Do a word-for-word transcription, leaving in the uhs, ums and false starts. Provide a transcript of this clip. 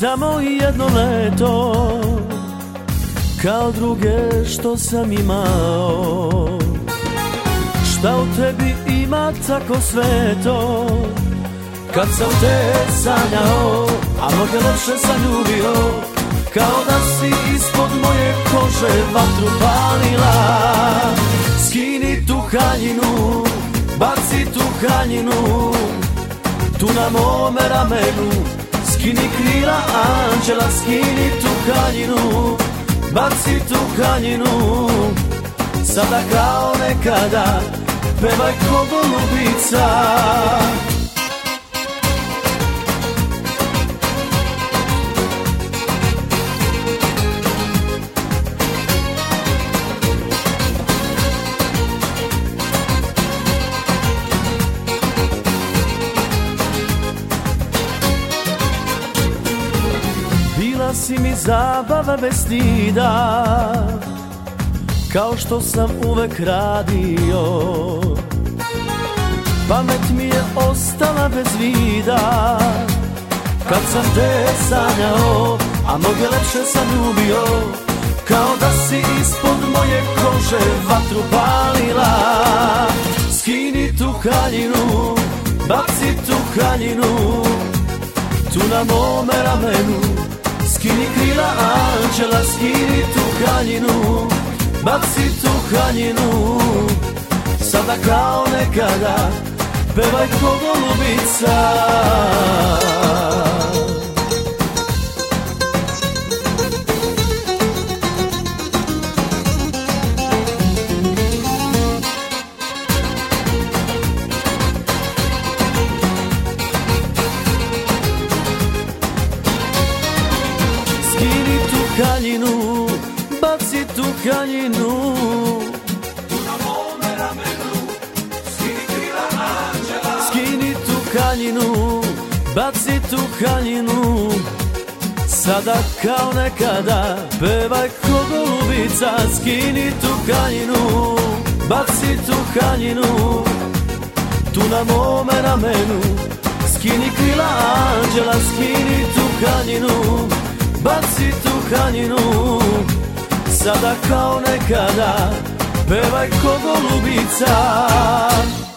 samo jedno leto, kao druge što sam imao. Šta u tebi ima tako sveto, kad sam te sanjao, a mnoge lepše sam ljubio, kao da si ispod moje kože vatru palila. Skini tu haljinu, baci tu haljinu, tu na mome ramenu. Skini krila anđela, skini tu haljinu, baci tu haljinu. Sada kao nekada, pevaj ko golubica. Bila si mi zabava bez stida, kao što sam uvek radio. Pamet mi je ostala bez vida, kad sam te sanjao, a mnoge lepše sam ljubio, kao da si ispod moje kože vatru palila. Skini tu haljinu, baci tu haljinu, tu na mome ramenu. Skini krila anđela, skini tu haljinu, baci tu haljinu. Sada kao nekada, pevaj ko golubica. Skini tu haljinu, baci tu haljinu, tu na mome ramenu. Skini krila anđela, skini tu haljinu, baci tu haljinu. Sada kao nekada, pevaj ko golubica. Skini tu haljinu, baci tu haljinu, tu na mome ramenu. Skini krila anđela, skini tu haljinu, baci tu haljinu. Sada kao nekada, pevaj ko golubica.